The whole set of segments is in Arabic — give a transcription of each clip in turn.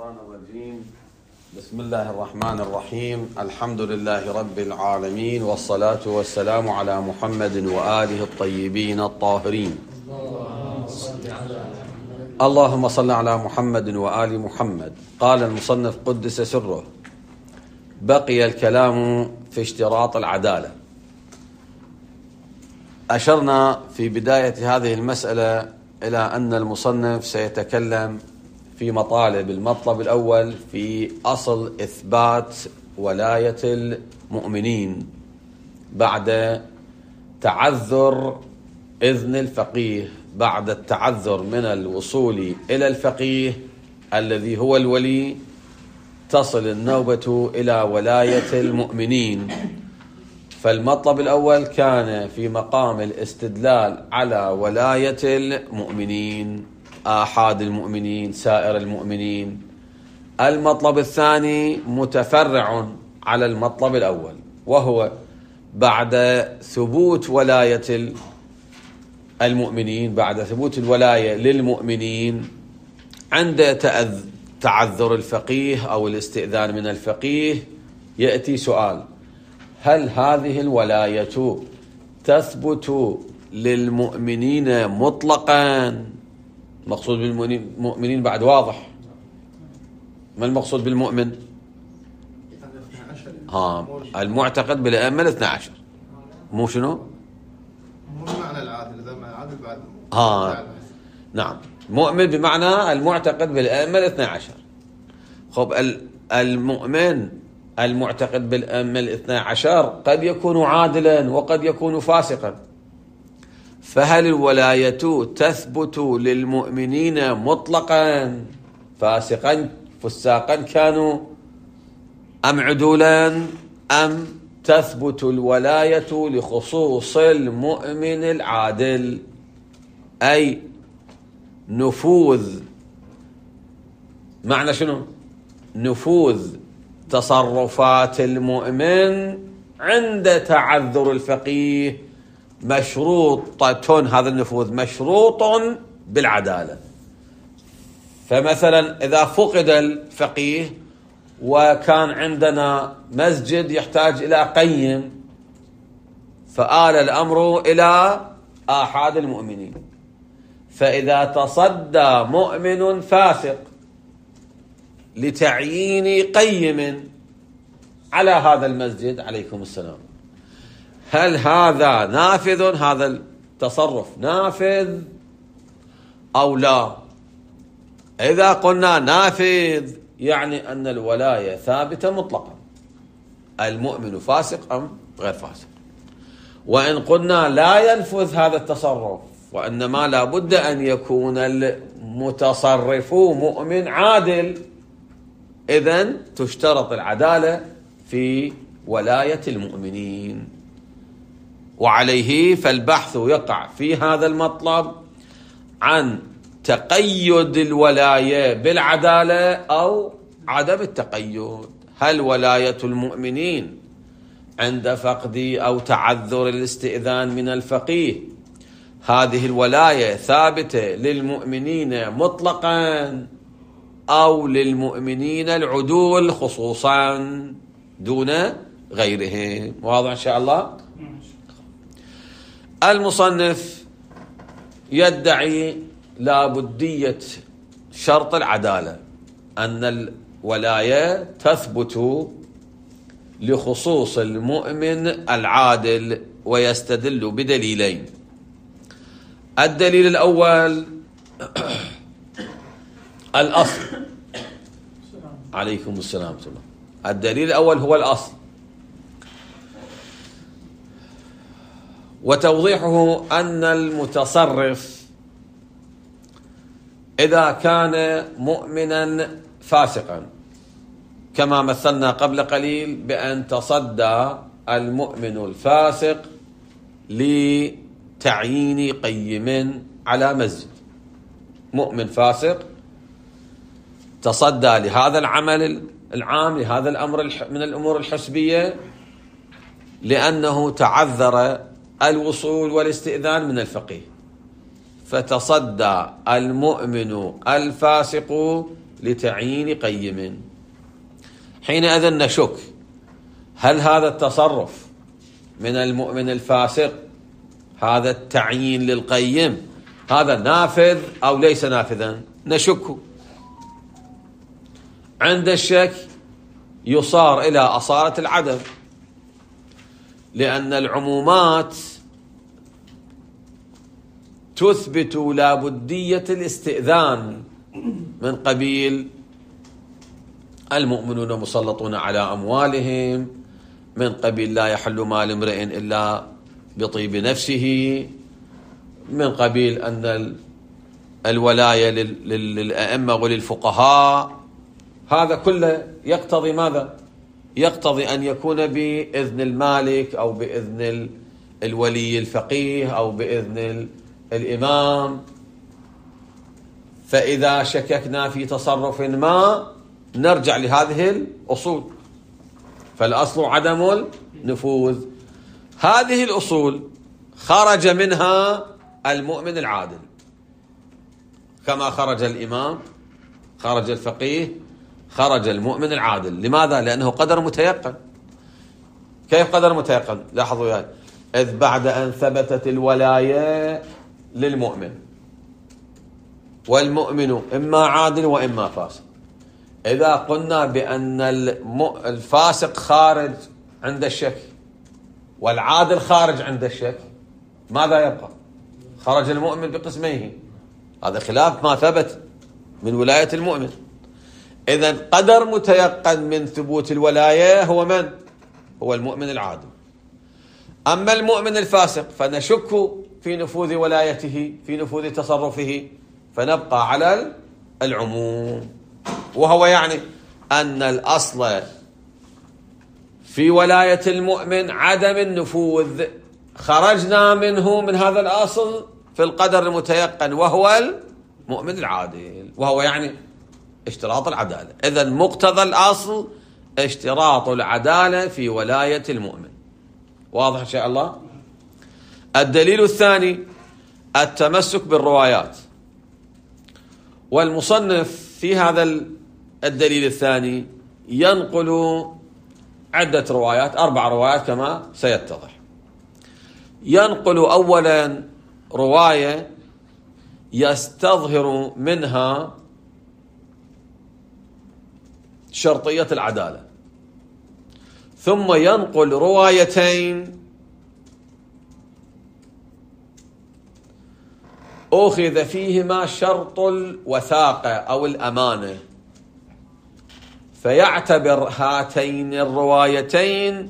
الشيطان الرجيم. بسم الله الرحمن الرحيم. الحمد لله رب العالمين، والصلاة والسلام على محمد وآله الطيبين الطاهرين. اللهم صل على محمد وآل محمد. قال المصنف قدس سره: بقي الكلام في اشتراط العدالة. أشرنا في بداية هذه المسألة إلى أن المصنف سيتكلم في مطالب. المطلب الأول في أصل إثبات ولاية المؤمنين بعد تعذر إذن الفقيه، بعد التعذر من الوصول إلى الفقيه الذي هو الولي، تصل النوبة إلى ولاية المؤمنين. فالمطلب الأول كان في مقام الاستدلال على ولاية المؤمنين، آحاد المؤمنين، سائر المؤمنين. المطلب الثاني متفرع على المطلب الأول، وهو بعد ثبوت ولاية المؤمنين، بعد ثبوت الولاية للمؤمنين عند تعذر الفقيه أو الاستئذان من الفقيه، يأتي سؤال: هل هذه الولاية تثبت للمؤمنين مطلقا؟ المقصود بالمؤمنين بعد واضح. ما المقصود بالمؤمن؟ المعتقد بالأئمة الاثنى عشر، مو شنو؟ مو بمعنى العادل، إذا ما العادل بعد نعم، مؤمن بمعنى المعتقد بالأئمة الاثنى عشر. خب المؤمن المعتقد بالأئمة الاثنى عشر قد يكون عادلا وقد يكون فاسقا، فهل الولاية تثبت للمؤمنين مطلقا فساقا كانوا أم عدولا، أم تثبت الولاية لخصوص المؤمن العادل، أي نفوذ؟ معنى شنو؟ نفوذ تصرفات المؤمن عند تعذر الفقيه مشروطة، هذا النفوذ مشروط بالعدالة. فمثلا إذا فقد الفقيه وكان عندنا مسجد يحتاج إلى قيم، فآل الأمر إلى آحاد المؤمنين، فإذا تصدى مؤمن فاسق لتعيين قيم على هذا المسجد، عليكم السلام، هل هذا نافذ؟ هذا التصرف نافذ أو لا؟ إذا قلنا نافذ يعني أن الولاية ثابتة مطلقا، المؤمن فاسق أم غير فاسق. وإن قلنا لا ينفذ هذا التصرف، وإنما لا بد أن يكون المتصرف مؤمن عادل، إذن تشترط العدالة في ولاية المؤمنين. وعليه فالبحث يقع في هذا المطلب عن تقيد الولاية بالعدالة أو عدم التقيد. هل ولاية المؤمنين عند فقد أو تعذر الاستئذان من الفقيه، هذه الولاية ثابتة للمؤمنين مطلقا أو للمؤمنين العدول خصوصا دون غيرهم؟ واضح إن شاء الله. المصنف يدعي لابدية شرط العدالة، أن الولاية تثبت لخصوص المؤمن العادل، ويستدل بدليلين. الدليل الأول الأصل. عليكم السلام ورحمة الله. الدليل الأول هو الأصل، وتوضيحه أن المتصرف إذا كان مؤمنا فاسقا، كما مثلنا قبل قليل بأن تصدى المؤمن الفاسق لتعيين قيم على مسجد، مؤمن فاسق تصدى لهذا العمل العام، لهذا الأمر من الأمور الحسبية، لأنه تعذر الوصول والاستئذان من الفقيه، فتصدى المؤمن الفاسق لتعيين قيم. حينئذ نشك هل هذا التصرف من المؤمن الفاسق، هذا التعيين للقيم، هذا نافذ أو ليس نافذا؟ نشك. عند الشك يصار إلى أصالة العدم، لأن العمومات تثبت لابدية الاستئذان من قبيل المؤمنون مسلطون على أموالهم، من قبيل لا يحل مال امرئ إلا بطيب نفسه، من قبيل أن الولاية للأئمة وللفقهاء. هذا كله يقتضي ماذا؟ يقتضي أن يكون بإذن المالك أو بإذن الولي الفقيه أو بإذن الإمام. فإذا شككنا في تصرف ما نرجع لهذه الأصول، فالأصل عدم النفوذ. هذه الأصول خرج منها المؤمن العادل، كما خرج الإمام، خرج الفقيه، خرج المؤمن العادل. لماذا؟ لأنه قدر متيقن. كيف قدر متيقن؟ لاحظوا يعني، إذ بعد أن ثبتت الولاية للمؤمن، والمؤمن إما عادل وإما فاسق. إذا قلنا بأن الفاسق خارج عند الشك والعادل خارج عند الشك، ماذا يبقى؟ خرج المؤمن بقسميه. هذا خلاف ما ثبت من ولاية المؤمن. إذن قدر متيقن من ثبوت الولاية هو من؟ هو المؤمن العادل. أما المؤمن الفاسق فنشك في نفوذ ولايته، في نفوذ تصرفه، فنبقى على العموم، وهو يعني أن الأصل في ولاية المؤمن عدم النفوذ. خرجنا منه من هذا الأصل في القدر المتيقن وهو المؤمن العادل، وهو يعني اشتراط العدالة. إذن مقتضى الأصل اشتراط العدالة في ولاية المؤمن. واضح إن شاء الله؟ الدليل الثاني التمسك بالروايات. والمصنف في هذا الدليل الثاني ينقل عدة روايات، 4 روايات كما سيتضح. ينقل أولا رواية يستظهر منها شرطية العدالة، ثم ينقل روايتين أخذ فيهما شرط الوثاقة أو الأمانة، فيعتبر هاتين الروايتين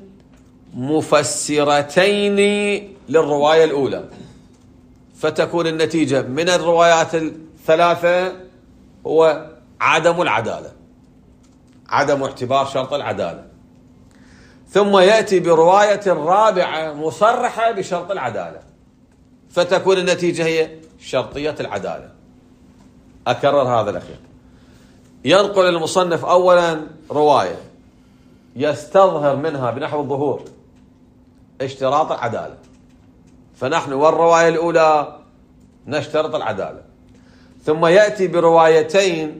مفسرتين للرواية الأولى، فتكون النتيجة من الروايات الثلاثة هو عدم العدالة، عدم اعتبار شرط العدالة. ثم يأتي برواية رابعة مصرحة بشرط العدالة، فتكون النتيجة هي شرطية العدالة. أكرر هذا الأخير. ينقل المصنف أولا رواية يستظهر منها بنحو الظهور اشتراط العدالة، فنحن والرواية الأولى نشترط العدالة. ثم يأتي بروايتين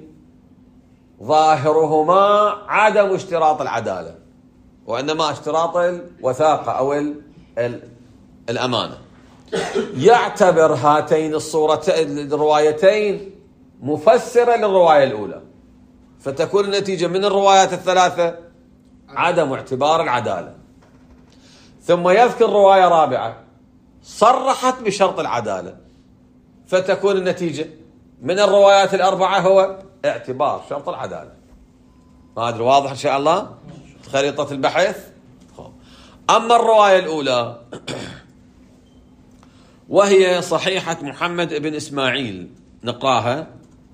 ظاهرهما عدم اشتراط العدالة، وإنما اشتراط الوثاقة أو الأمانة. يعتبر هاتين الروايتين مفسرة للرواية الأولى، فتكون النتيجة من الروايات الثلاثة عدم اعتبار العدالة. ثم يذكر رواية رابعة صرحت بشرط العدالة، فتكون النتيجة من الروايات الأربعة هو اعتبار شرط العدالة. ما أدري واضح إن شاء الله خريطة البحث. أما الرواية الأولى وهي صحيحة محمد بن إسماعيل، نقراها،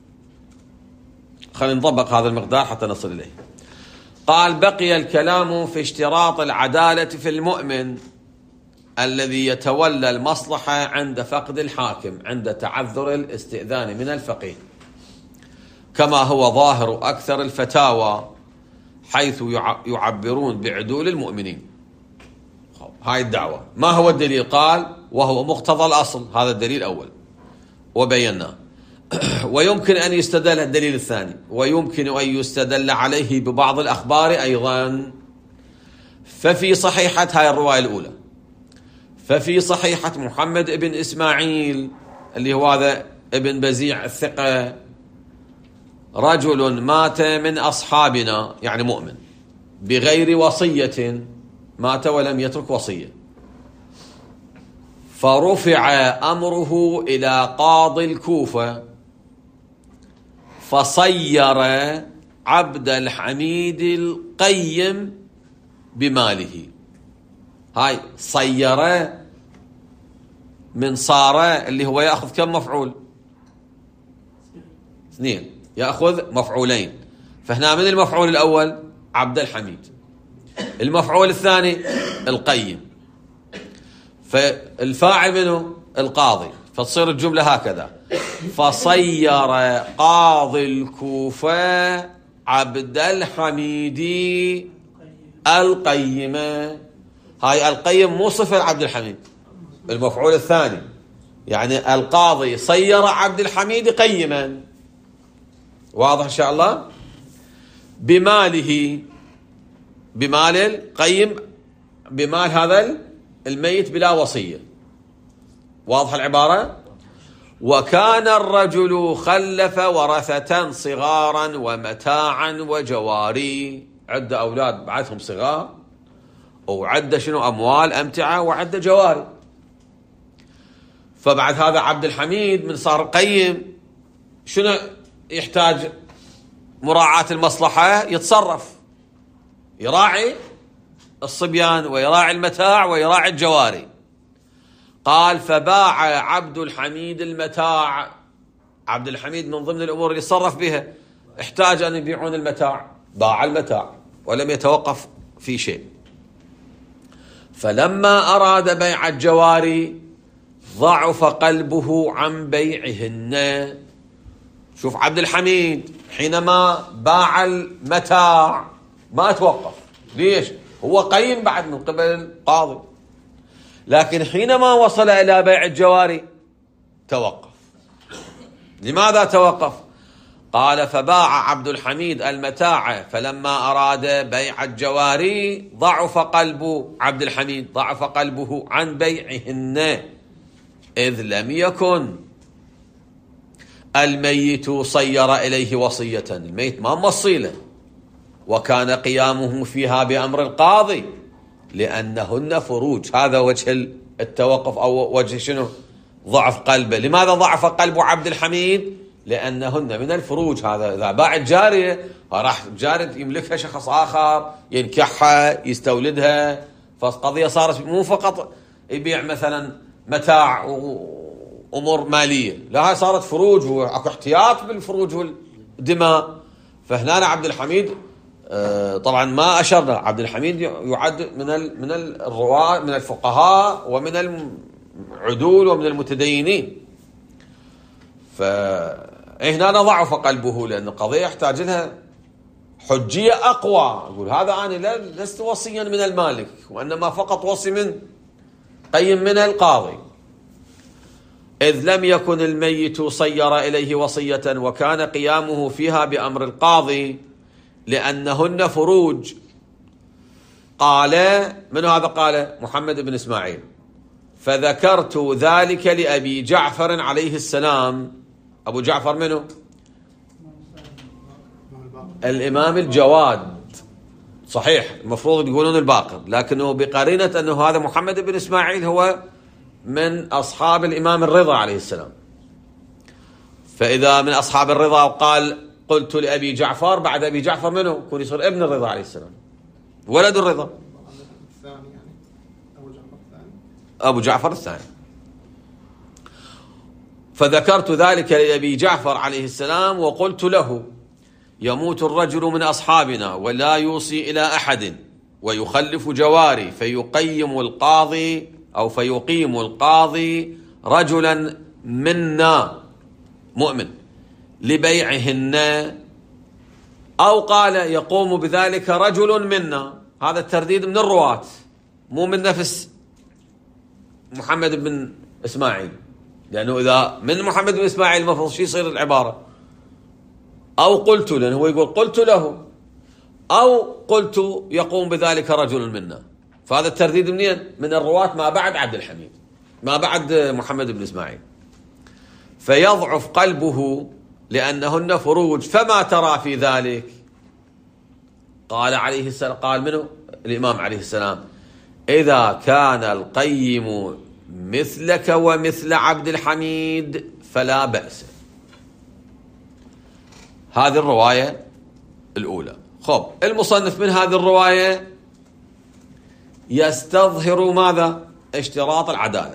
خلينا نطبق هذا المقدار حتى نصل إليه. قال: بقي الكلام في اشتراط العدالة في المؤمن الذي يتولى المصلحة عند فقد الحاكم عند تعذر الاستئذان من الفقيه، كما هو ظاهر أكثر الفتاوى حيث يعبرون بعدول المؤمنين. هاي الدعوة. ما هو الدليل؟ قال: وهو مقتضى الأصل. هذا الدليل الأول وبيناه. ويمكن أن يستدل الدليل الثاني، ويمكن أن يستدل عليه ببعض الأخبار أيضا. ففي صحيحة هاي الرواية الأولى، ففي صحيحة محمد بن إسماعيل اللي هو هذا ابن بزيع الثقة، رجل مات من أصحابنا يعني مؤمن بغير وصية، مات ولم يترك وصية، فرفع أمره إلى قاضي الكوفة فصير عبد الحميد القيم بماله. هاي صير من صار اللي هو يأخذ كم مفعول؟ 2، يأخذ مفعولين. فهنا من المفعول الأول عبد الحميد، المفعول الثاني القيم، فالفاعل منه القاضي، فتصير الجملة هكذا: فصير قاضي الكوفة عبد الحميد القيم. هاي القيم مو صفة عبد الحميد، المفعول الثاني، يعني القاضي صير عبد الحميد قيما. واضح إن شاء الله؟ بماله، بمال القيم، بمال هذا الميت بلا وصية. واضح العبارة؟ وكان الرجل خلف ورثة صغارا ومتاعا وجواري، عد أولاد بعدهم صغار، وعد شنو أموال أمتعة، وعد جواري. فبعد هذا عبد الحميد من صار قيم شنو يحتاج؟ مراعاة المصلحة، يتصرف، يراعي الصبيان ويراعي المتاع ويراعي الجواري. قال: فباع عبد الحميد المتاع. عبد الحميد من ضمن الأمور اللي صرف بها احتاج أن يبيعون المتاع، باع المتاع ولم يتوقف في شيء. فلما أراد بيع الجواري ضعف قلبه عن بيعهن. شوف عبد الحميد حينما باع المتاع ما توقف، ليش؟ هو قيم بعد من قبل القاضي، لكن حينما وصل إلى بيع الجواري توقف. لماذا توقف؟ قال: فباع عبد الحميد المتاع فلما أراد بيع الجواري ضعف قلب عبد الحميد، ضعف قلبه عن بيعهن، إذ لم يكن الميت صير إليه وصية، الميت ما موصيله، وكان قيامه فيها بأمر القاضي لأنهن فروج. هذا وجه التوقف أو وجه شنو؟ ضعف قلبه. لماذا ضعف قلب عبد الحميد؟ لأنهن من الفروج. هذا إذا باع الجارية راح جارية يملكها شخص آخر، ينكحها، يستولدها، فالقضية صارت مو فقط يبيع مثلا متاع وأمور مالية، لا، هاي صارت فروج، وأكو احتياط بالفروج والدماء. فهنا عبد الحميد طبعا ما أشرنا، عبد الحميد يعد من الرواة، من الفقهاء ومن العدول ومن المتدينين. فهنا ضعف قلبه لأن القضية يحتاج لها حجية أقوى. يقول هذا أنا لست وصيا من المالك، وإنما فقط وصي من قيم من القاضي. إذ لم يكن الميت صير إليه وصية وكان قيامه فيها بأمر القاضي لأنهن فروج. قال من هذا؟ قال محمد بن إسماعيل: فذكرت ذلك لأبي جعفر عليه السلام. أبو جعفر منه؟ الإمام الجواد، صحيح، المفروض يقولون الباقر، لكنه بقرينة أنه هذا محمد بن إسماعيل هو من أصحاب الإمام الرضا عليه السلام. فإذا من أصحاب الرضا وقال قلت لأبي جعفر، بعد أبي جعفر منه؟ يكون يصير ابن الرضا عليه السلام، ولد الرضا، أبو جعفر الثاني. فذكرت ذلك لأبي جعفر عليه السلام وقلت له: يموت الرجل من أصحابنا ولا يوصي إلى أحد ويخلف جواري، فيقيم القاضي رجلا منا مؤمن لبيعهن، أو قال يقوم بذلك رجل منا. هذا الترديد من الرواة، مو من نفس محمد بن إسماعيل، لأنه إذا من محمد بن إسماعيل المفروض شو يصير العبارة؟ أو قلت، لأنه هو يقول قلت له، أو قلت يقوم بذلك رجل منا. فهذا الترديد منين؟ من الرواة ما بعد عبد الحميد، ما بعد محمد بن إسماعيل. فيضعف قلبه لأنهن فروج. فما ترى في ذلك؟ قال عليه السلام، قال منه الإمام عليه السلام: إذا كان القيم مثلك ومثل عبد الحميد فلا بأس. هذه الرواية الأولى. خب، المصنف من هذه الرواية يستظهر ماذا؟ اشتراط العدالة.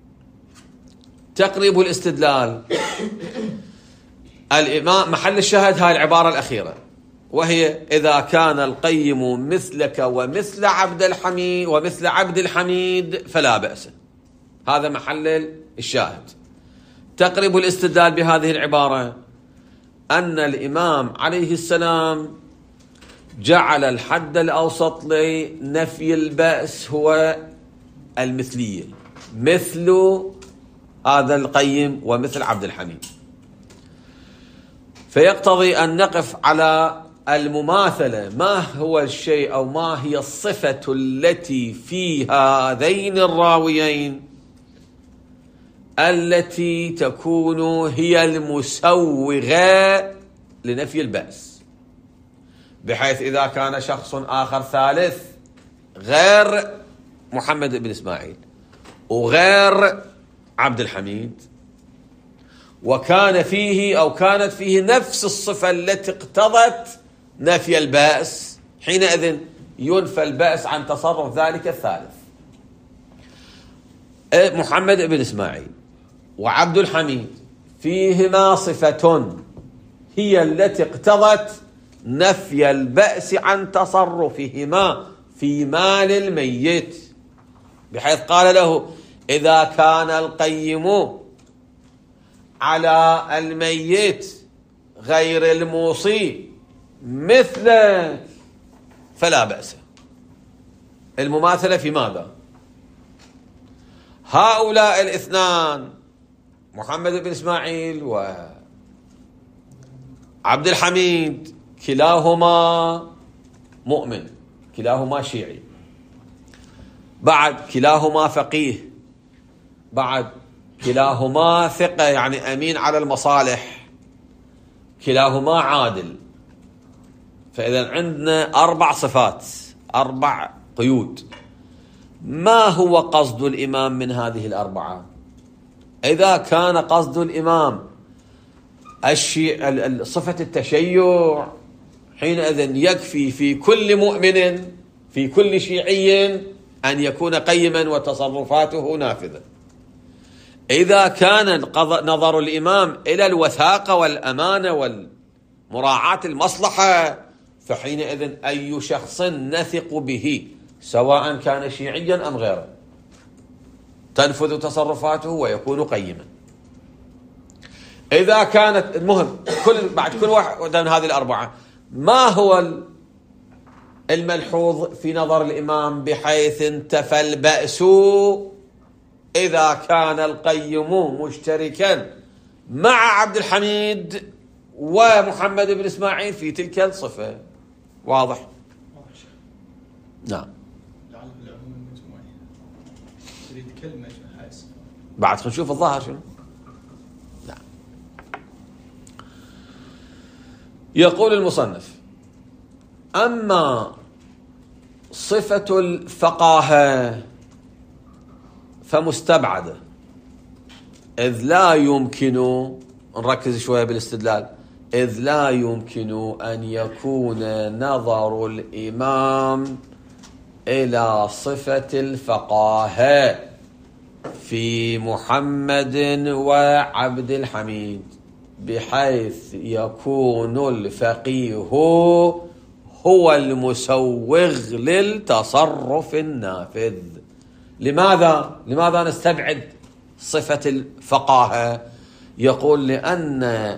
تقريب الاستدلال الإمام محل الشاهد هاي العبارة الأخيرة، وهي: إذا كان القيم مثلك ومثل عبد الحميد فلا بأس. هذا محل الشاهد. تقريب الاستدلال بهذه العبارة أن الإمام عليه السلام جعل الحد الأوسط لنفي البأس هو المثلية، مثل هذا القيم ومثل عبد الحميد. فيقتضي أن نقف على المماثلة. ما هو الشيء أو ما هي الصفة التي في هذين الراويين التي تكون هي المسوغة لنفي البأس، بحيث إذا كان شخص آخر ثالث غير محمد بن إسماعيل وغير عبد الحميد وكان فيه أو كانت فيه نفس الصفة التي اقتضت نفي البأس، حينئذ ينفى البأس عن تصرف ذلك الثالث. محمد بن إسماعيل وعبد الحميد فيهما صفة هي التي اقتضت نفي البأس عن تصرفهما في مال الميت، بحيث قال له: إذا كان القيم على الميت غير الموصي مثلك فلا بأس. المماثلة في ماذا؟ هؤلاء الاثنان محمد بن إسماعيل وعبد الحميد كلاهما مؤمن، كلاهما شيعي، بعد كلاهما فقيه، بعد كلاهما ثقة يعني أمين على المصالح، كلاهما عادل. فإذا عندنا 4 صفات، 4 قيود. ما هو قصد الإمام من هذه ال4؟ إذا كان قصد الإمام صفة التشيع، حينئذ يكفي في كل مؤمن في كل شيعي أن يكون قيما وتصرفاته نافذة. إذا كان نظر الإمام إلى الوثاقة والأمانة والمراعاة المصلحة، فحينئذ أي شخص نثق به سواء كان شيعيا أم غيره تنفذ تصرفاته ويكون قيما. إذا كانت المهم بعد كل واحد من هذه ال4 ما هو الملحوظ في نظر الإمام بحيث انتفى البأس؟ إذا كان القيم مشتركا مع عبد الحميد ومحمد بن إسماعيل في تلك الصفة. واضح؟ نعم. بعد نشوف الظاهر شنو. نعم. يقول المصنف: أما صفة الفقاهة فمستبعدة، إذ لا يمكن، نركز شوية بالاستدلال، إذ لا يمكن أن يكون نظر الإمام إلى صفة الفقاهة في محمد وعبد الحميد بحيث يكون الفقيه هو المسوغ للتصرف النافذ. لماذا نستبعد صفة الفقاهة؟ يقول: لأن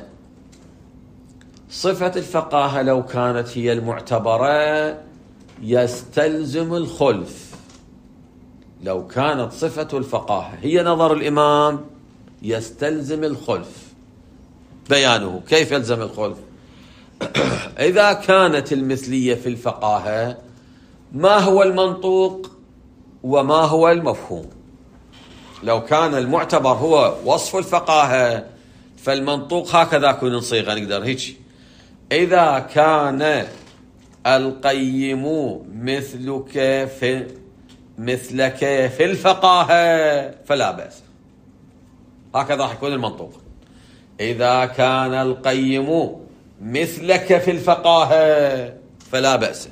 صفة الفقاهة لو كانت هي المعتبرة يستلزم الخلف. لو كانت صفة الفقاهة هي نظر الإمام يستلزم الخلف. بيانه كيف يلزم الخلف؟ إذا كانت المثلية في الفقاهة، ما هو المنطوق وما هو المفهوم؟ لو كان المعتبر هو وصف الفقاهة فالمنطوق هكذا يكون صيغة، نقدر هيك: إذا كان القيم مثلك في الفقاهة فلا بأس. هكذا راح يكون المنطوق: إذا كان القيم مثلك في الفقاهة فلا بأس.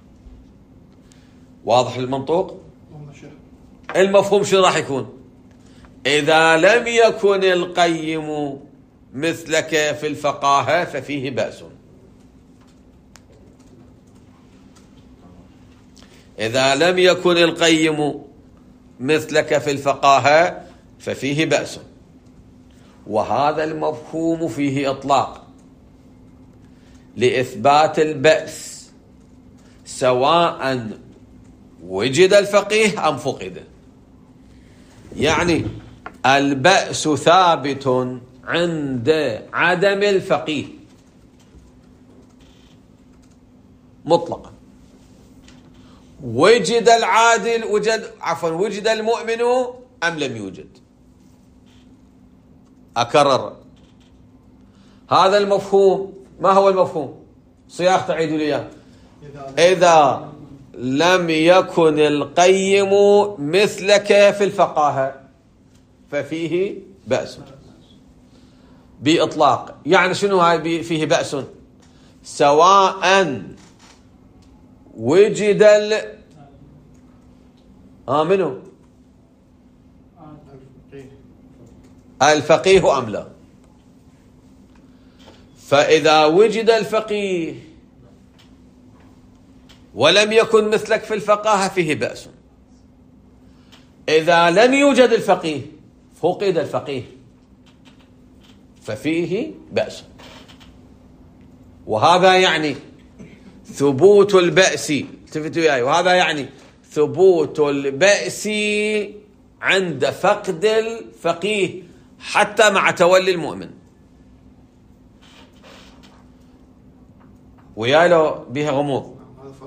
واضح المنطوق؟ المفهوم شو راح يكون؟ إذا لم يكن القيم مثلك في الفقاهة ففيه بأس. إذا لم يكن القيم مثلك في الفقاهة ففيه بأس. وهذا المفهوم فيه إطلاق لإثبات البأس سواء وجد الفقيه أم فقد. يعني البأس ثابت عند عدم الفقيه مطلقا. وجد العادل وجد المؤمن أم لم يوجد. أكرر هذا المفهوم. ما هو المفهوم؟ صياغ تعيدوا لي. إذا لم يكن القيم مثلك في الفقاهة ففيه بأس بإطلاق. يعني شنو هاي فيه بأس؟ سواء وجد منو الفقيه أم لا. فإذا وجد الفقيه ولم يكن مثلك في الفقاهة فيه بأس. إذا لم يوجد الفقيه فقد الفقيه ففيه بأس. وهذا يعني ثبوت البأس. التفتوا وياي. وهذا يعني ثبوت البأس عند فقد الفقيه حتى مع تولي المؤمن. وياي لو بها غموض.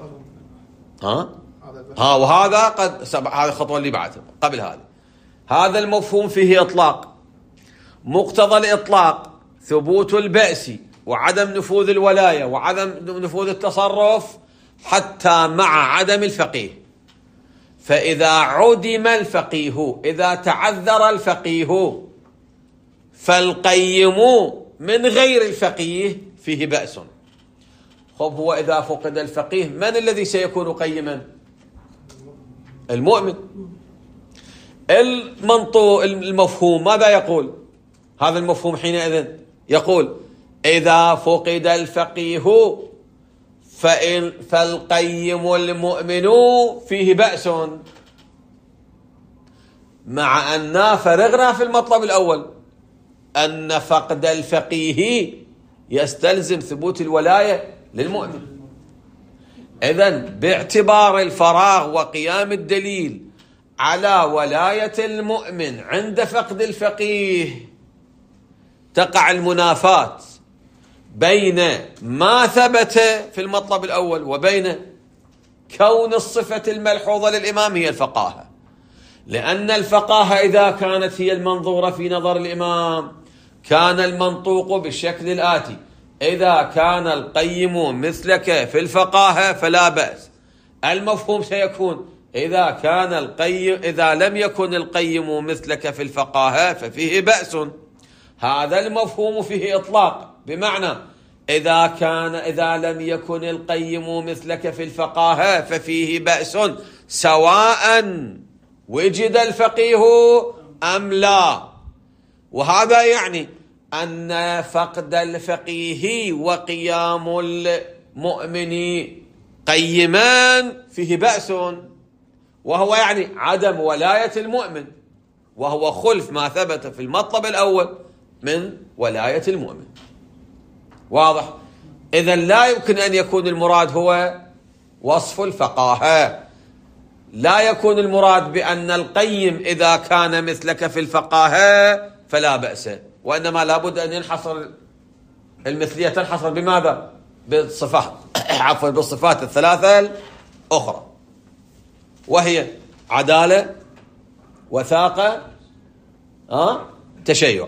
وهذا قد هذه الخطوة اللي بعدها قبل هذا المفهوم فيه إطلاق. مقتضى الإطلاق ثبوت البأس وعدم نفوذ الولاية وعدم نفوذ التصرف حتى مع عدم الفقيه. فإذا عدم الفقيه، إذا تعذر الفقيه، فالقيم من غير الفقيه فيه بأس. هو إذا فقد الفقيه من الذي سيكون قيما؟ المؤمن. المفهوم ماذا يقول؟ هذا المفهوم حينئذ يقول: إذا فقد الفقيه فالقيم المؤمن فيه بأس. مع أننا فرغنا في المطلب الأول أن فقد الفقيه يستلزم ثبوت الولاية للمؤمن. إذن باعتبار الفراغ وقيام الدليل على ولاية المؤمن عند فقد الفقيه تقع المنافاة بين ما ثبت في المطلب الأول وبين كون الصفة الملحوظة للإمام هي الفقاهة. لأن الفقاهة إذا كانت هي المنظورة في نظر الإمام كان المنطوق بالشكل الآتي: إذا كان القيم مثلك في الفقاهة فلا بأس. المفهوم سيكون: إذا لم يكن القيم مثلك في الفقاهة ففيه بأس. هذا المفهوم فيه إطلاق، بمعنى إذا لم يكن القيم مثلك في الفقاهة ففيه بأس سواء وجد الفقيه أم لا. وهذا يعني أن فقد الفقيه وقيام المؤمن قيمان فيه بأس، وهو يعني عدم ولاية المؤمن، وهو خلف ما ثبت في المطلب الأول من ولاية المؤمن. واضح؟ إذن لا يمكن أن يكون المراد هو وصف الفقاهة. لا يكون المراد بأن القيم إذا كان مثلك في الفقاهة فلا بأس، وإنما لابد أن ينحصر المثلية، تنحصر بماذا؟ بالصفات عفوا بالصفات الثلاثة الأخرى، وهي عدالة، وثاقة، تشيع.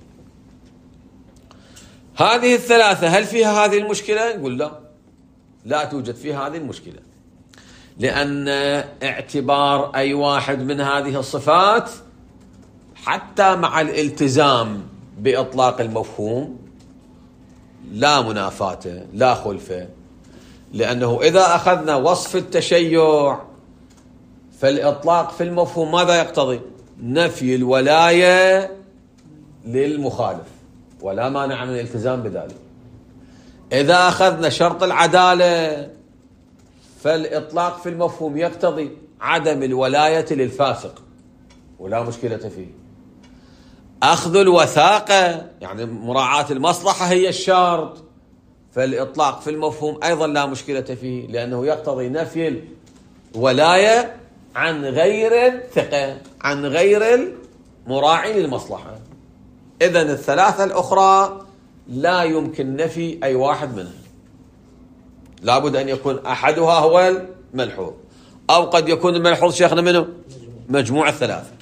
هذه الثلاثة هل فيها هذه المشكلة؟ نقول لا، لا توجد فيها هذه المشكلة، لأن اعتبار أي واحد من هذه الصفات حتى مع الالتزام بإطلاق المفهوم لا منافاة لا خلفة، لأنه إذا أخذنا وصف التشيع فالإطلاق في المفهوم ماذا يقتضي؟ نفي الولاية للمخالف، ولا مانع من الالتزام بذلك. إذا أخذنا شرط العدالة فالإطلاق في المفهوم يقتضي عدم الولاية للفاسق، ولا مشكلة فيه. أخذ الوثاقة يعني مراعاة المصلحة هي الشرط، فالإطلاق في المفهوم أيضا لا مشكلة فيه، لأنه يقتضي نفي الولاية عن غير الثقة، عن غير المراعي للمصلحة. إذن الثلاثة الأخرى لا يمكن نفي أي واحد منها، لابد أن يكون أحدها هو الملحوظ، أو قد يكون الملحوظ شيخنا منه مجموع الثلاثة.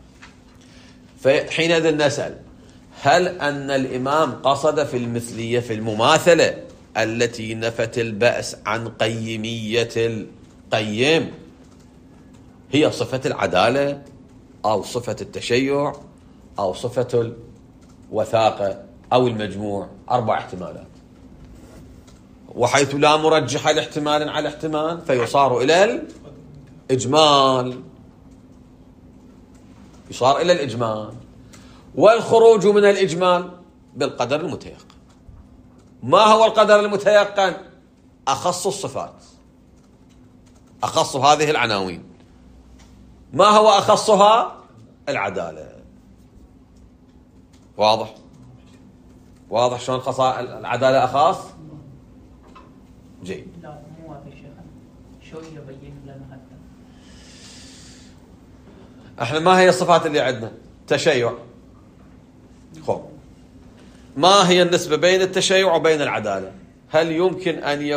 فحينئذ نسأل هل أن الإمام قصد في المثلية في المماثلة التي نفت البأس عن قيمية القيم هي صفة العدالة أو صفة التشيع أو صفة الوثاقة أو المجموع؟ 4 احتمالات، وحيث لا مرجح الاحتمال على احتمال فيصار إلى الإجمال، يصار إلى الإجمال، والخروج من الإجمال بالقدر المتيقن. ما هو القدر المتيقن؟ أخص الصفات، أخص هذه العناوين. ما هو أخصها؟ العدالة. واضح؟ واضح شلون العدالة أخص؟ جيد. لا مو واضح شيخنا، شو يبين لنا حتى؟ احنا ما هي الصفات اللي عندنا؟ تشيع. خب ما هي النسبة بين التشيع وبين العدالة؟ هل يمكن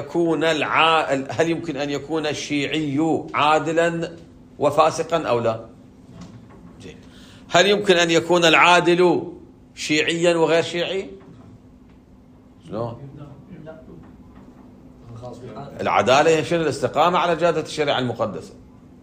أن يكون الشيعي عادلا وفاسقا أو لا؟ جيد. هل يمكن أن يكون العادل شيعيا وغير شيعي؟ شلون؟ العدالة هي شنو؟ الاستقامة على جادة الشريعة المقدسة،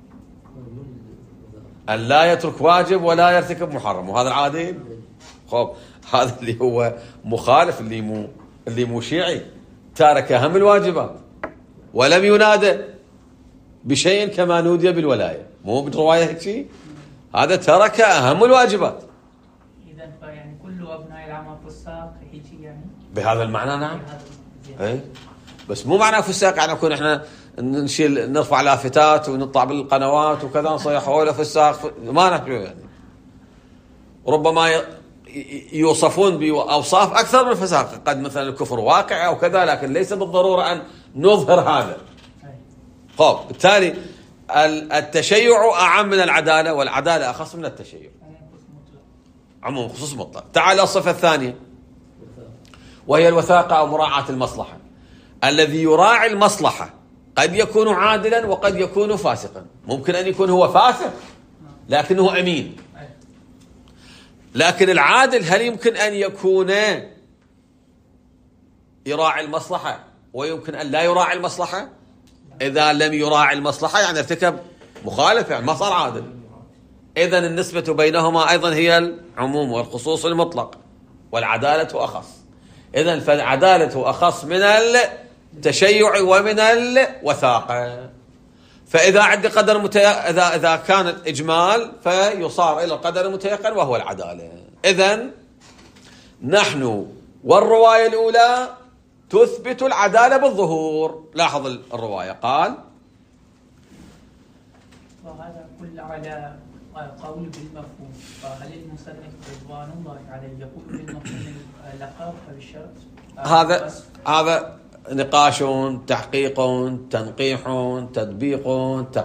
أن لا يترك واجب ولا يرتكب محرم، وهذا العادل. خب هذا اللي هو مخالف، اللي مو شيعي، تارك أهم الواجبات ولم ينادى بشيء كما نودي بالولاية، مو بالرواية هيك شيء، هذا ترك أهم الواجبات. إذن فيعني كل أبناء العمل فساق هيك يعني؟ بهذا المعنى نعم. اي بس مو معنى فساق يعني نكون احنا نرفع لافتات ونطلع بالقنوات وكذا نصيح ولا فساق، ما نحكي يعني. ربما يوصفون بأوصاف أكثر من الفساق، قد مثلا الكفر واقع أو كذا، لكن ليس بالضرورة أن نظهر هذا. طب بالتالي التشيع أعم من العدالة، والعدالة أخص من التشيع، عموم خصوص مطلق. تعال الصفة الثانية وهي الوثاقة أو مراعاة المصلحة. الذي يراعي المصلحة قد يكون عادلا وقد يكون فاسقا، ممكن أن يكون هو فاسق لكنه أمين. لكن العادل هل يمكن أن يكون يراعي المصلحة ويمكن أن لا يراعي المصلحة؟ إذا لم يراعي المصلحة يعني ارتكب مخالفة، يعني ما صار عادل. إذن النسبة بينهما أيضا هي العموم والخصوص المطلق، والعدالة أخص. إذن فالعدالة أخص من التشيع ومن الوثاقة. فإذا عندي قدر إذا كان الإجمال فيصار إلى القدر المتيقن وهو العدالة. إذن نحن والرواية الأولى تثبت العدالة بالظهور. لاحظ الرواية قال وهذا كل على قول بالمفهوم، فهل المصنف رضوان الله عليه يقول بالمفهوم اللقب بالشرط؟ هذا نقاش، تحقيق، تنقيح، تطبيق،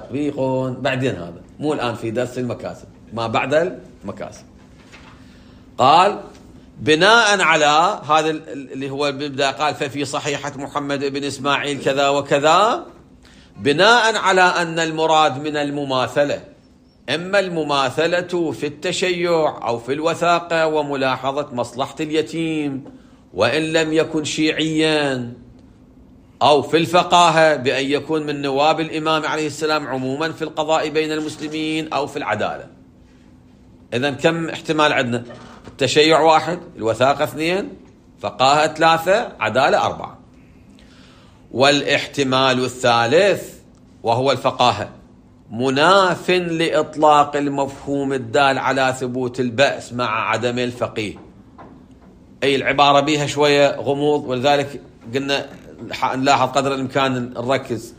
تطبيق، بعدين هذا مو الآن في درس المكاسب، ما بعد المكاسب. قال بناء على هذا اللي هو بيبدأ قال ففي صحيحة محمد بن إسماعيل كذا وكذا، بناء على أن المراد من المماثلة إما المماثلة في التشيع أو في الوثاقة وملاحظة مصلحة اليتيم وإن لم يكن شيعيا، أو في الفقاهة بأن يكون من نواب الإمام عليه السلام عموما في القضاء بين المسلمين، أو في العدالة. إذن كم احتمال عندنا؟ التشيع 1، الوثاقة 2، فقاهة 3، عدالة 4. والاحتمال الثالث وهو الفقاهة مناف لإطلاق المفهوم الدال على ثبوت البأس مع عدم الفقيه. أي العبارة بها شوية غموض، ولذلك قلنا نلاحظ قدر الإمكان نركز.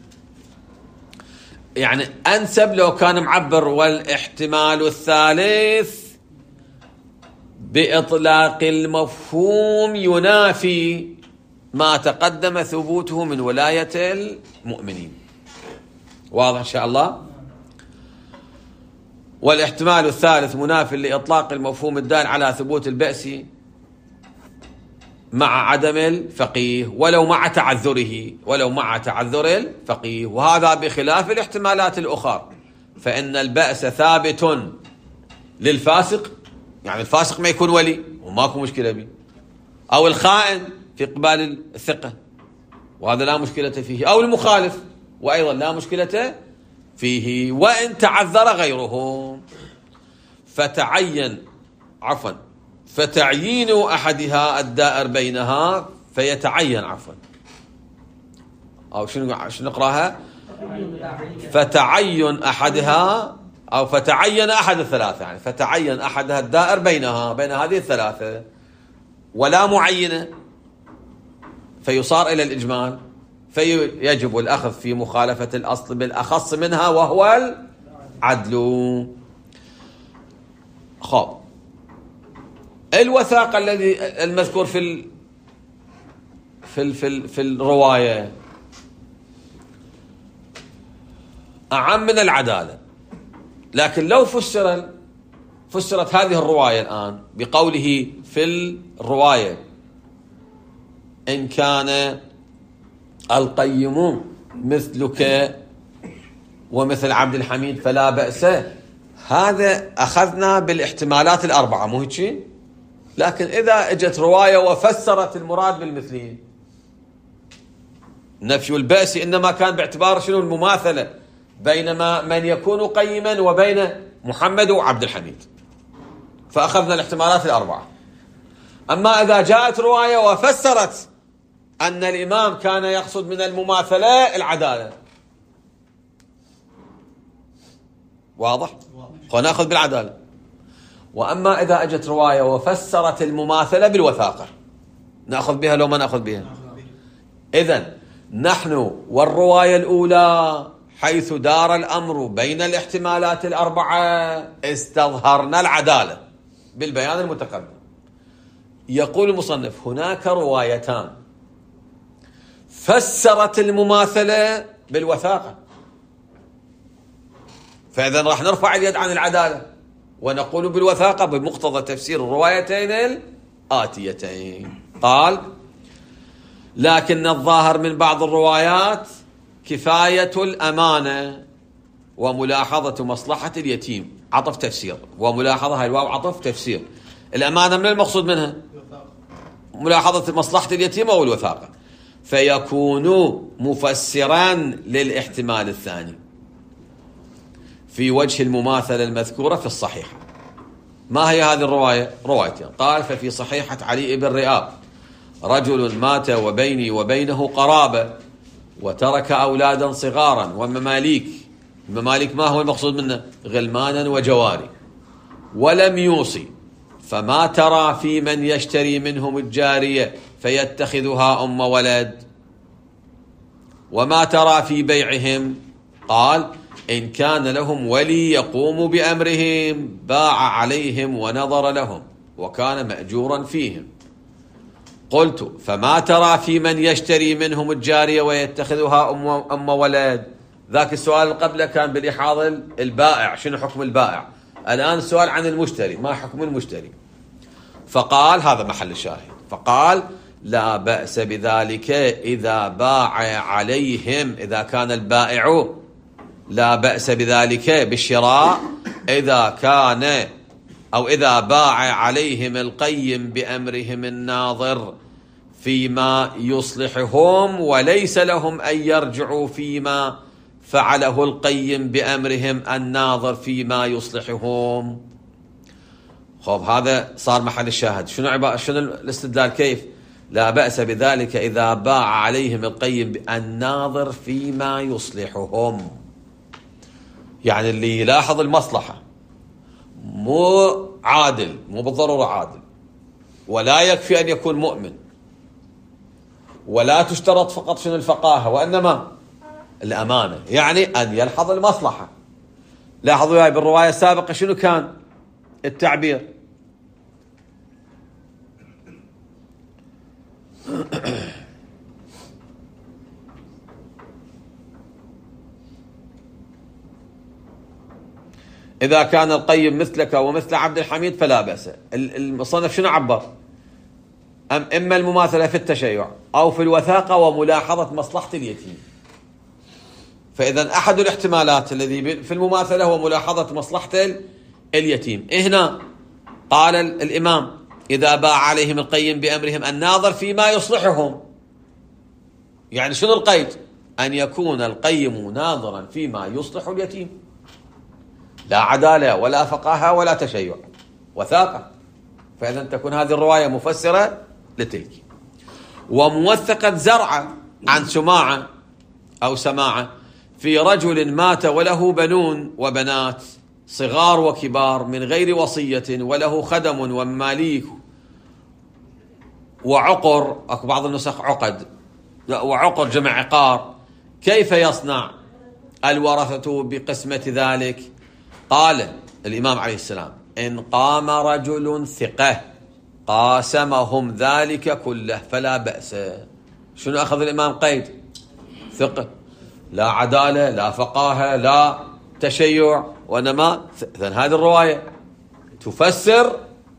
يعني أنسب لو كان معبر والاحتمال الثالث بإطلاق المفهوم ينافي ما تقدم ثبوته من ولاية المؤمنين. واضح إن شاء الله؟ والاحتمال الثالث مناف لإطلاق المفهوم الدال على ثبوت البأس مع عدم الفقيه ولو مع تعذر الفقيه، وهذا بخلاف الاحتمالات الأخرى، فإن البأس ثابت للفاسق، يعني الفاسق ما يكون ولي وماكو مشكلة به، أو الخائن في قبال الثقة وهذا لا مشكلة فيه، أو المخالف وأيضا لا مشكلة فيه، وإن تعذر غيره فتعيين أحدها الدائر بينها فيتعين أو شنو نقراها؟ فتعين أحدها أو فتعين أحد الثلاثة، يعني فتعين أحدها الدائر بين هذه الثلاثة ولا معينة، فيصار إلى الإجمال، فيجب الأخذ في مخالفة الأصل بالأخص منها وهو العدل. خب الوثاق الذي المذكور في الرواية أعم من العدالة، لكن لو فسرت هذه الرواية الآن بقوله في الرواية إن كان القيم مثلك ومثل عبد الحميد فلا بأس، هذا أخذنا بالاحتمالات الأربعة، مو هيك؟ لكن إذا اجت رواية وفسرت المراد بالمثلين، نفي البأس إنما كان باعتبار شنو؟ المماثلة بينما من يكون قيما وبين محمد وعبد الحميد، فأخذنا الاحتمالات الأربعة. أما إذا جاءت رواية وفسرت أن الإمام كان يقصد من المماثلة العدالة، واضح؟ نأخذ بالعدالة. وأما إذا أجت رواية وفسرت المماثلة بالوثاقة، نأخذ بها لو ما نأخذ بها؟ إذن نحن والرواية الأولى حيث دار الأمر بين الاحتمالات الأربعة استظهرنا العدالة بالبيان المتقدم. يقول المصنف هناك روايتان فسرت المماثلة بالوثاقة، فإذا راح نرفع اليد عن العدالة ونقول بالوثاقة بمقتضى تفسير الروايتين الآتيتين. قال لكن الظاهر من بعض الروايات كفاية الأمانة وملاحظة مصلحة اليتيم، عطف تفسير، وملاحظة هاي الواو عطف تفسير. الأمانة من المقصود منها؟ ملاحظة مصلحة اليتيم أو الوثاقة، فيكون مفسرا للاحتمال الثاني في وجه المماثلة المذكورة في الصحيحة. ما هي هذه الرواية؟ روايتين. قال ففي صحيحة علي بن رئاب رجل مات وبيني وبينه قرابة وترك أولادا صغارا ومماليك. المماليك ما هو المقصود منه؟ غلمانا وجواري، ولم يوصي، فما ترى في من يشتري منهم الجارية فيتخذها أم ولد؟ وما ترى في بيعهم؟ قال إن كان لهم ولي يقوم بأمرهم باع عليهم ونظر لهم وكان مأجورا فيهم. قلت فما ترى في من يشتري منهم الجارية ويتخذها أم ولد؟ ذاك السؤال قبله كان بالإحاض البائع، شنو حكم البائع؟ الآن السؤال عن المشتري، ما حكم المشتري؟ فقال هذا محل الشاهد، فقال لا بأس بذلك إذا باع عليهم، إذا كان البائع لا بأس بذلك بالشراء إذا كان أو إذا باع عليهم القيم بأمرهم الناظر فيما يصلحهم، وليس لهم أن يرجعوا فيما فعله القيم بأمرهم الناظر فيما يصلحهم. خب هذا صار محل الشاهد. شنو الاستدلال؟ كيف لا بأس بذلك إذا باع عليهم القيم الناظر فيما يصلحهم؟ يعني اللي يلاحظ المصلحة، مو عادل، مو بالضرورة عادل، ولا يكفي أن يكون مؤمن، ولا تشترط فقط شنو الفقاهة، وإنما الأمانة، يعني أن يلحظ المصلحة. لاحظوا يا بالرواية السابقة شنو كان التعبير؟ إذا كان القيم مثلك ومثل عبد الحميد فلا بأس. المصنف شنو عبر؟ إما المماثلة في التشيع أو في الوثاقة وملاحظة مصلحة اليتيم. فإذا أحد الاحتمالات الذي في المماثلة هو ملاحظة مصلحة اليتيم. هنا قال الإمام إذا باع عليهم القيم بأمرهم الناظر فيما يصلحهم، يعني شنو القيد؟ أن يكون القيم ناظرا فيما يصلح اليتيم، لا عدالة ولا فقاهة ولا تشيع، وثاقة. فإذا تكون هذه الرواية مفسرة لتلك. وموثقة زرعة عن سماعة أو سماعة في رجل مات وله بنون وبنات صغار وكبار من غير وصية وله خدم ومماليك وعقر، أكو بعض النسخ عقد، وعقر جمع عقار، كيف يصنع الورثة بقسمة ذلك؟ قال الإمام عليه السلام إن قام رجل ثقة قاسمهم ذلك كله فلا بأس. شنو أخذ الإمام قيد؟ ثقة، لا عدالة، لا فقاهة، لا تشيع، وإنما هذه الرواية تفسر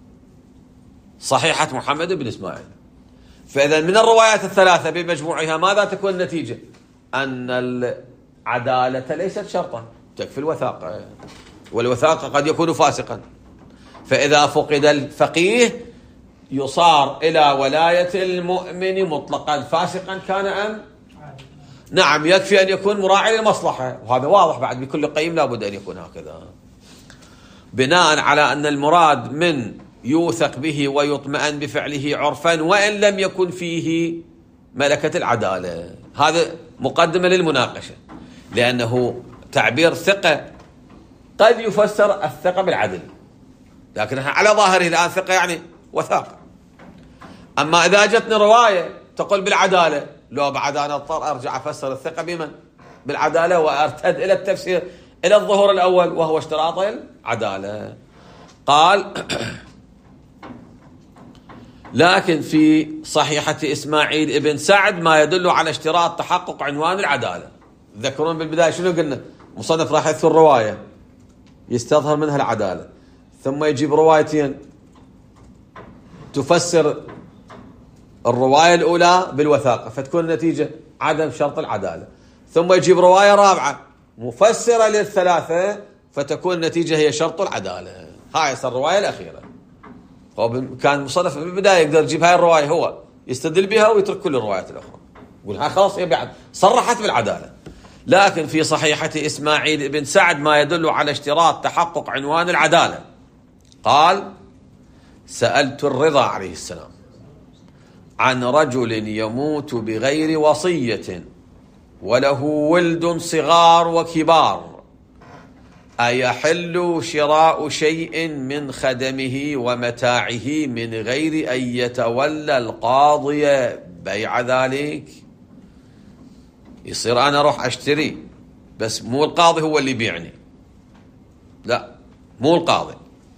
صحيحة محمد بن إسماعيل. فإذا من الروايات الثلاثة بمجموعها ماذا تكون النتيجة؟ أن العدالة ليست شرطا، تكفي الوثاقة، والوثاقة قد يكون فاسقا. فإذا فقد الفقيه يصار إلى ولاية المؤمن مطلقا فاسقا كان أم؟ نعم، يكفي أن يكون مراعي للمصلحة، وهذا واضح بعد بكل قيم لابد أن يكون هكذا، بناء على أن المراد من يوثق به ويطمئن بفعله عرفا وإن لم يكن فيه ملكة العدالة. هذا مقدمة للمناقشة، لأنه تعبير ثقة قد يفسر الثقة بالعدل، لكن على ظاهره الآن ثقة يعني وثاقة. أما إذا جتني رواية تقول بالعدالة، لو بعد أنا اضطر أرجع أفسر الثقة بمن؟ بالعدالة، وأرتد إلى التفسير إلى الظهور الأول وهو اشتراط العدالة. قال لكن في صحيحة إسماعيل ابن سعد ما يدل على اشتراط تحقق عنوان العدالة. تذكرون بالبداية شنو قلنا؟ مصنف راح يذكر رواية يستظهر منها العدالة، ثم يجيب روايتين تفسر الرواية الأولى بالوثاقة، فتكون النتيجة عدم شرط العدالة، ثم يجيب رواية رابعة مفسرة للثلاثة فتكون النتيجة هي شرط العدالة. هاي الرواية الأخيرة. كان مصنف في البداية يقدر يجيب هاي الرواية هو يستدل بها ويترك كل الروايات الأخرى، يقول هاي خلاص هي بعد صرحت بالعدالة. لكن في صحيحة إسماعيل بن سعد ما يدل على اشتراط تحقق عنوان العدالة. قال سألت الرضا عليه السلام عن رجل يموت بغير وصية وله ولد صغار وكبار أيحل شراء شيء من خدمه ومتاعه من غير أن يتولى القاضي بيع ذلك؟ يصير أنا أروح أشتري بس مو القاضي هو اللي يبيعني، لا مو القاضي،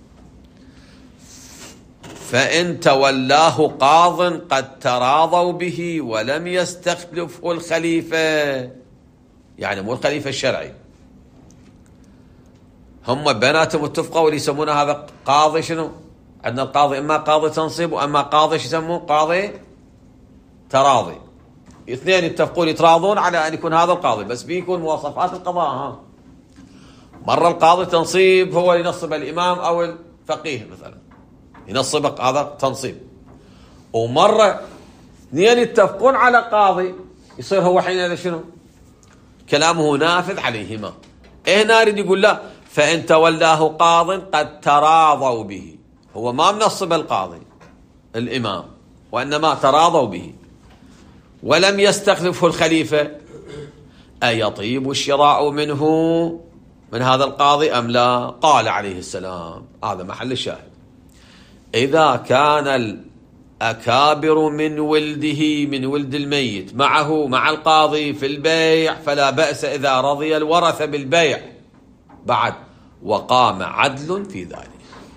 فإن تولاه قاض قد تراضوا به ولم يستخلفه الخليفة، يعني مو الخليفة الشرعي، هم بيناتهم اتفقوا واللي يسمونه هذا قاضي شنو؟ عندنا القاضي إما قاضي تنصيب وإما قاضي شو يسموه قاضي تراضي. اثنين يتفقون يتراضون على أن يكون هذا القاضي، بس بيكون مواصفات القضاء. مرة القاضي تنصيب هو ينصب الإمام أو الفقيه مثلا، ينصب هذا تنصيب. ومرة اثنين يتفقون على قاضي يصير هو حينئذ شنو؟ كلامه نافذ عليهما. هنا يريد يقول لا، فإن تولاه قاض قد تراضوا به، هو ما منصب القاضي الإمام وإنما تراضوا به، ولم يستخلفه الخليفة، أيطيب الشراء منه من هذا القاضي أم لا؟ قال عليه السلام، هذا محل الشاهد، إذا كان الأكابر من ولده من ولد الميت معه مع القاضي في البيع فلا بأس إذا رضي الورثة بالبيع بعد وقام عدل في ذلك.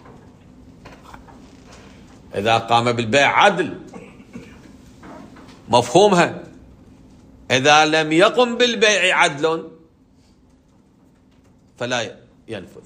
إذا قام بالبيع عدل مفهومها. إذا لم يقم بالبيع عدل فلا ينفذ.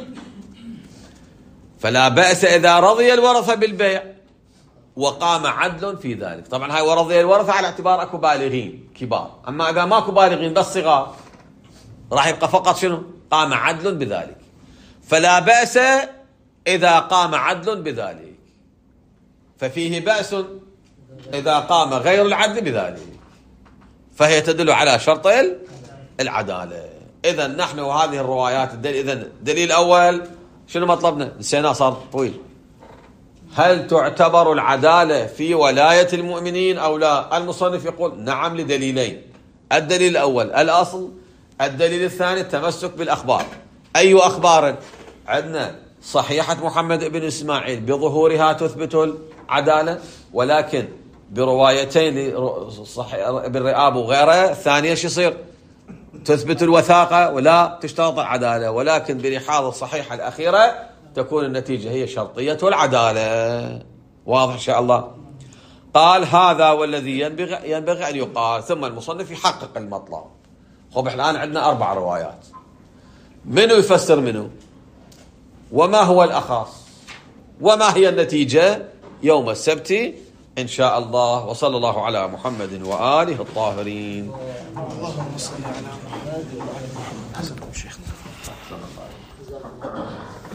فلا بأس إذا رضي الورثة بالبيع وقام عدل في ذلك. طبعا هاي ورضي الورثة على اعتبار اكو بالغين كبار، اما اذا ماكو بالغين بس صغار راح يبقى فقط شنو؟ قام عدل بذلك. فلا بأس إذا قام عدل بذلك، ففيه بأس إذا قام غير العدل بذلك، فهي تدل على شرط العدالة. إذا نحن وهذه الروايات إذا الدليل الأول شنو مطلبنا؟ نسيناه صار طويل. هل تعتبر العدالة في ولاية المؤمنين أو لا؟ المصنف يقول نعم لدليلين. الدليل الأول الأصل، الدليل الثاني التمسك بالأخبار. أي أخبار؟ عندنا صحيحة محمد بن إسماعيل بظهورها تثبت العدالة، ولكن بروايتين ابن رئاب وغيره الثانية شو يصير؟ تثبت الوثاقة ولا تشترط العدالة، ولكن برحاض الصحيحة الأخيرة تكون النتيجة هي شرطية العدالة. واضح إن شاء الله؟ قال هذا والذي ينبغي أن يقال. ثم المصنف يحقق المطلب. خب الآن عندنا 4 روايات، منو يفسر منو؟ وما هو الأخص؟ وما هي النتيجة يوم السبت إن شاء الله. وصلى الله على محمد وآله الطاهرين. اللهم صل على محمد وعلى محمد.